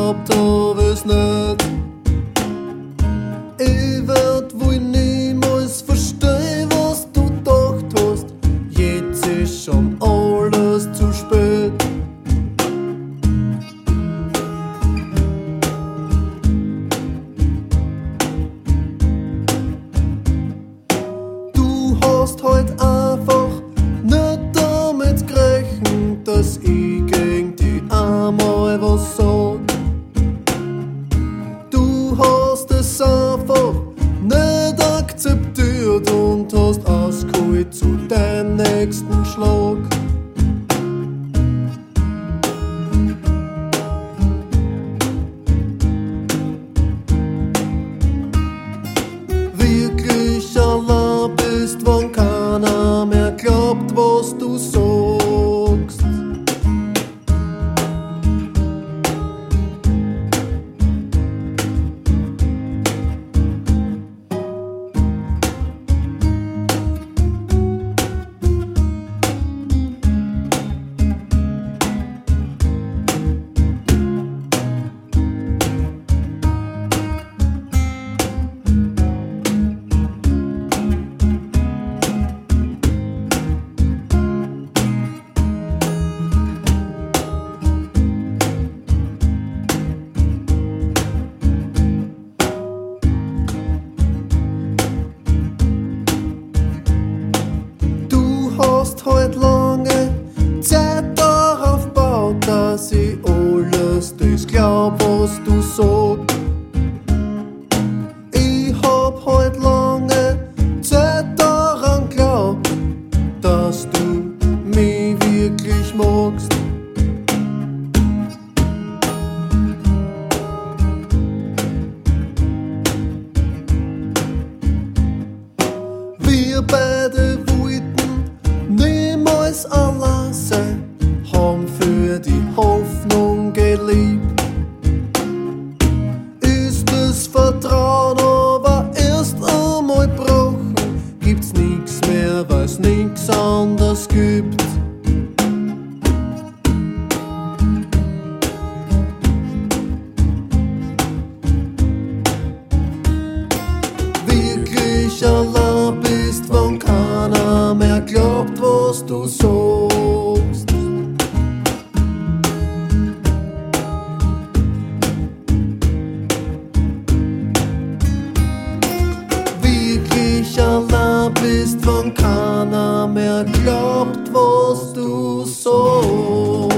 glaubt hab es nicht. Ich werd wohl niemals verstehen, was du gedacht hast. Jetzt ist schon alles zu spät. Du hast halt einfach nicht damit gerechnet, dass ich gegen die einmal was sag. Du hast es einfach nicht akzeptiert und hast ausgeholt zu deinem nächsten Schlag. Wirklich allein bist, wann keiner mehr glaubt, was du sagst. Hast halt lange Zeit darauf gebaut, dass ich alles das glaub, was du sagst. Ich hab halt lange Zeit daran glaubt, dass du mich wirklich magst. Wir beide niemals allein sein, haben für die Hoffnung gelebt. Ist das Vertrauen aber erst einmal gebrochen, gibt's nix mehr, weil's nix anders gibt. Wirklich allein bist, wann keiner mehr glaubt, was du sagst. Wirklich allein bist, wann keiner mehr glaubt, was du sagst.